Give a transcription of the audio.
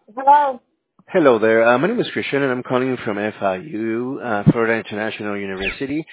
Hello. Hello there. My name is Christian, and I'm calling you from FIU, Florida International University.